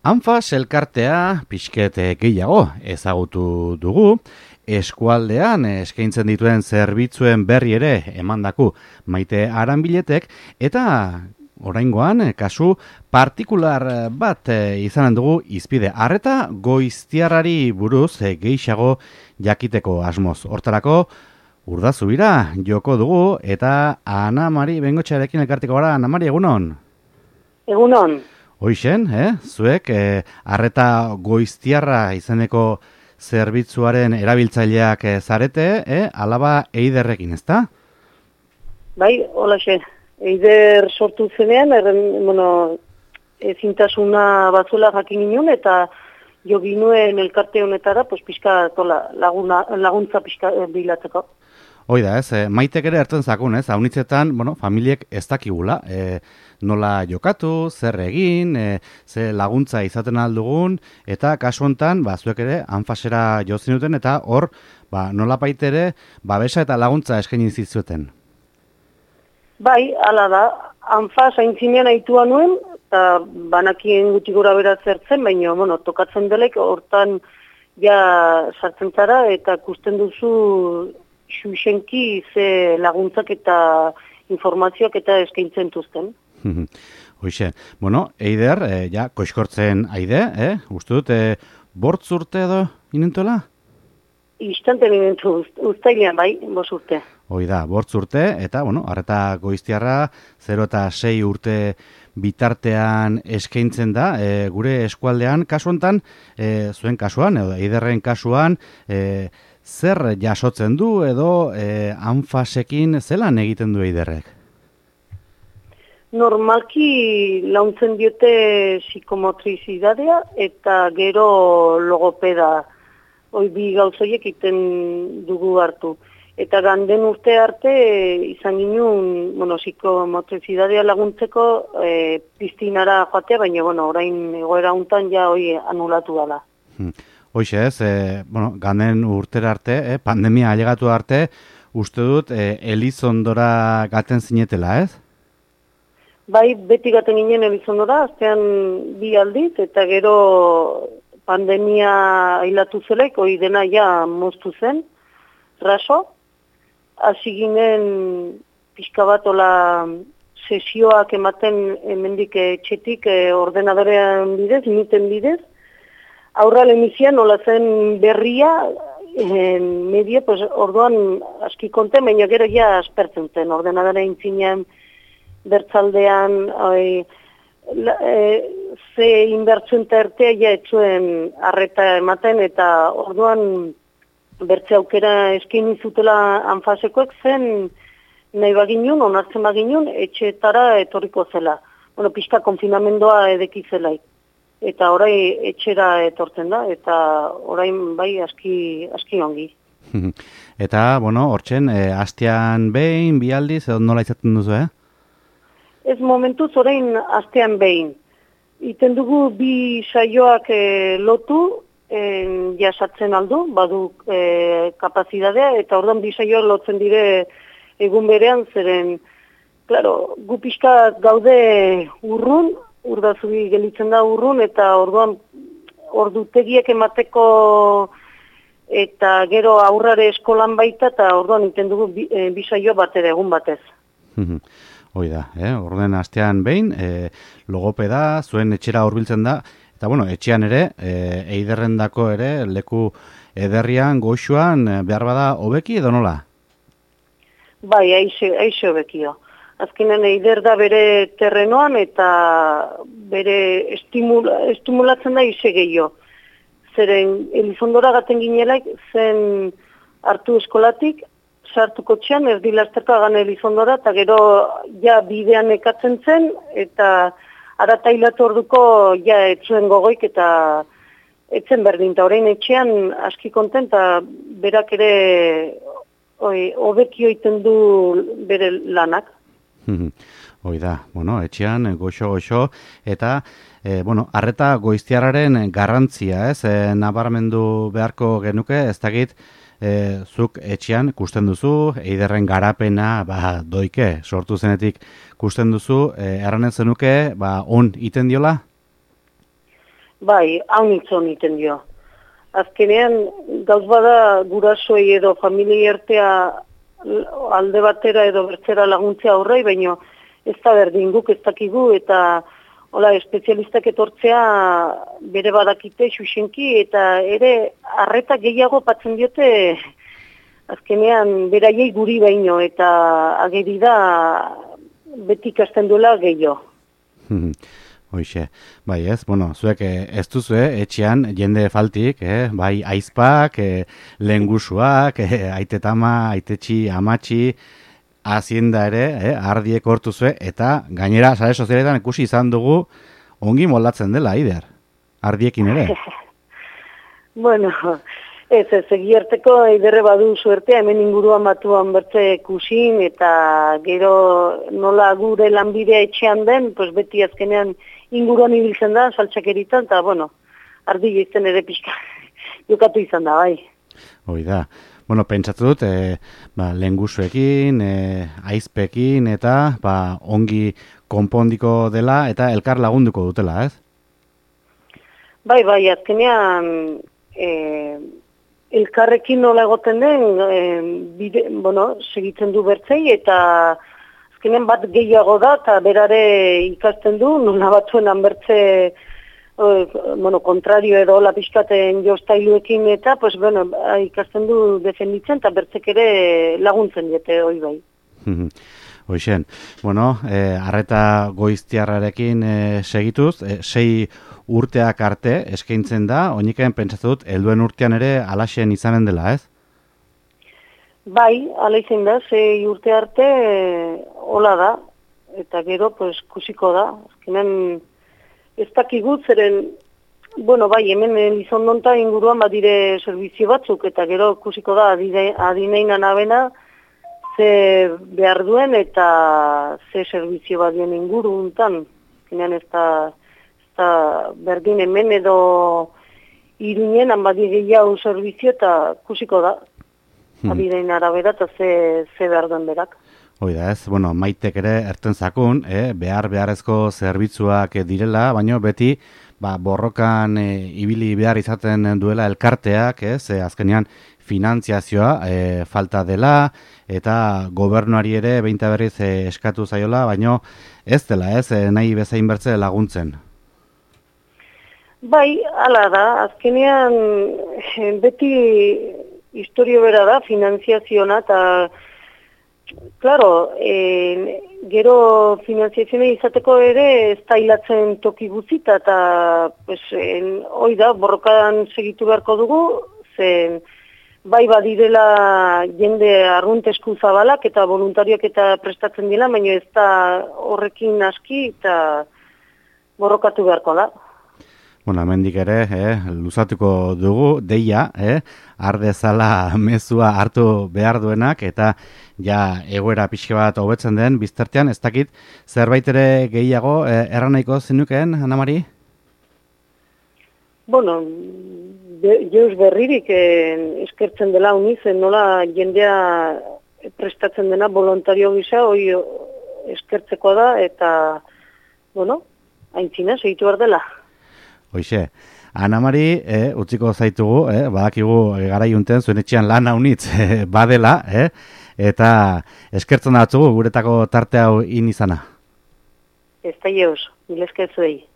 Anfas elkartea pixket gehiago ezagutu dugu, eskualdean eskaintzen dituen zerbitzuen berri ere emandaku Maite Aranbiletek, eta oraingoan kasu partikular bat izanen dugu hizpide arreta goiztiarrari buruz gehiago jakiteko asmoz. Hortarako Urdazubira joko dugu eta Ana Mari Bengotxearekin elkarteko gara. Ana Mari, egunon? Egunon. Hoixen, zuek arreta goiztiarra izeneko zerbitzuaren erabiltzaileak zarete, alaba Eiderrekin, ezta? Bai, holaxe. Eider sortu zenean, ezintasuna batzuela jakin ginen, eta jo ginuen elkarte honetara, pixka laguntza pixka bilatzeko. Hoida, Maitek ere hartzen zakun, haunitzetan, familiek ez dakigula, nola jokatu, zer egin, ze laguntza izaten aldugun, eta kasu hontan, zuek ere, Anfasera jo zinuten, eta hor, nola baitere, babesa eta laguntza eskaini zizueten. Bai, hala da, Anfas aintzinean aitua nuen, eta banakien guti gora bera zertzen, baina, tokatzen delek, hortan ja sartzen zara, eta kusten duzu xuxenki ze laguntzak eta informazioak eta eskaintzen duzten. Hoixe, Eider, ja, koiskortzen aide, uste dut, bortz urte edo inentuela? Instanten inentu, uztailean bai, 5 urte. Hoida, bortz urte, eta, arreta goiztiarra, 0 eta 6 urte bitartean eskaintzen da, gure eskualdean, kasu hontan, zuen kasuan, edo Eiderren kasuan, zer jasotzen du edo Anfasekin zelan egiten du Eiderrek? Normalki launtzen diote psikomotrizidadea eta gero logopeda. Hoi bi gauzoiek iten dugu hartu. Eta ganden urte arte izan ginen, psikomotrizidadea laguntzeko piztinara joatea, baina, orain egoera hontan ja hoi anulatu dala. Hoixe ganden urtera arte, pandemia ailegatu arte, uste dut Elizondora gaten zinetela, ez? Bai, beti gaten ginen Elizondora, aztean 2 aldiz, eta gero pandemia ailatu zelek, hoi dena ja moztu zen, raso. Hasi ginen pixka bat ola sesioak ematen hemendik etxetik ordenadorean bidez, minuten bidez, aurra lemizian nola zen berria, medio, orduan aski konten, baina gero ja aspertzen zen, ordenadora intzinean bertzaldean, ze inbertzuen tertea ja etzuen arreta ematen, eta orduan bertze aukera eskaini zutela Anfasekoek zen nahi baginun, onartzen baginun, etxeetara etorriko zela. Pixka konfinamendoa edeki zelaik. Eta orai etxera etortzen da, eta orain bai aski ongi. Eta, hortzen, astean behin, 2 aldiz, edo nola izaten duzu, Ez momentuz orain astean behin. Iten dugu 2 saioak lotu, jasatzen aldu, badu kapazidadea, eta orduan 2 saioak lotzen dire egun berean, zeren, klaro, gu pixka gaude urrun, Urdazubi gelitzen da urrun, eta orduan ordutegiak emateko eta gero aurrare eskolan baita, eta orduan iten dugu 2 saio batera egun batez. Hoi da, orduan astean behin, logopeda, zuen etxera hurbiltzen da, eta etxean ere, Eiderrendako ere, leku ederrian, goxuan, behar bada hobeki edo nola? Bai, aixe hobekio. Azkenean Eider da bere terrenoan eta bere estimulatzen da ize gehiago. Zeren Elizondora gaten ginelaik zen hartu eskolatik, sartuko txean, erdi lasterka gane Elizondora, eta gero ja bidean ekatzen zen, eta arata hilatu orduko ja etzuen gogoik eta etzen berdin, eta orain etxean aski konten, eta berak ere hobekio iten du bere lanak. Hoi da, etxean, goxo, eta, arreta goiztiarraren garrantzia, nabarmendu beharko genuke, ez dakit, zuk etxean kusten duzu, Eiderren garapena doike sortu zenetik kusten duzu, erranen zenuke, on iten diola? Bai, hau nintzen iten dio. Azkenean, gauz bada gurasoei edo familiei artea alde batera edo bertzera laguntzea aurrei, baina ez da berdin guk ez dakigu, eta hola, espezialistak etortzea bere badakite xuxenki, eta ere arreta gehiago patzen diote azkenean beraiei guri baino, eta ageri da beti ikasten duela gehiago. Hoixe, bai ez, bueno, zuek ez duzue etxean jende faltik, bai aizpak, lehengusuak, aitetama, aitetxi, amatxi, hazienda ere, ardiek hortuzue, eta gainera, sare sozialetan ikusi izan dugu, ongi moldatzen dela, Aider, ardiekin ere. Bueno, ez egiarteko Aiderre badu suertea, hemen inguruan batuan bertze kusin, eta gero nola gure lanbidea etxean den, pues beti azkenean inguruan ibiltzen da, saltxakeritan, eta bueno, ardi izten ere pixka jokatu izan da, bai. Hoi da. Bueno, pentsatu dut, lehengusuekin, aizpekin, eta ongi konpondiko dela, eta elkar lagunduko dutela, ez? Bai, azkenean elkarrekin nola egoten den, segitzen du bertzei, eta azkenean bat gehiago da, eta berare ikasten du, nola batzuenan bertze kontrario edo la pixkaten jostailuekin, eta ikasten du defenditzen, eta bertzek ere laguntzen diete, hoi bai. Hoixen, arreta goiztiarrarekin segituz, 6 urteak arte eskaintzen da, oinikaen pentsatu dut, helduen urtean ere alaxen izanen dela, ez? Bai, ala izan da, 6 urte arte hola da, eta gero, kusiko da. Azkenean, ez dakigut zeren, bai, hemen Elizondonta inguruan badire servizio batzuk, eta gero kusiko da adineinan abena, ze behar duen eta ze servizio badien inguruntan. Azkenean ez da berdin hemen edo Iruinen badi gehiago servizio eta kusiko da. Abidein arabera eta ze behar duen berak. Hoi da ez, maitek ere erten zakun, beharrezko zerbitzuak direla, baina beti borrokan ibili behar izaten duela elkarteak, azkenean finantziazioa falta dela, eta gobernuari ere behinta berriz eskatu zaiola, baina ez dela, nahi bezain bertze laguntzen. Bai, hala da, azkenean beti historio bera da, finantziaziona, eta claro, gero finantziazioa izateko ere ez da hilatzen toki guzita, eta hoi da, borrokan segitu beharko dugu, zen bai badirela jende arrunt esku zabalak eta voluntarioak eta prestatzen dira, baina ez da horrekin aski eta borrokatu beharko da. Hemendik ere, luzatuko dugu, deia, ardezala mezua hartu behar duenak, eta ja egoera pixke bat hobetzen den, biztertean, ez dakit, zerbait ere gehiago erranaiko zenukeen, Ana Mari? Jeuz berririk eskertzen dela unizen, nola jendea prestatzen dena voluntario gisa, hoi eskertzeko da, eta, aintzina, segitu behar dela. Hoixe, Ana Mari, utziko zaitugu, badakigu garaiunten zuen etxean lan haunitz badela, eta eskertzen datzugu guretako tarte hau in izana. Ez da jeuz, mil eskertzuei.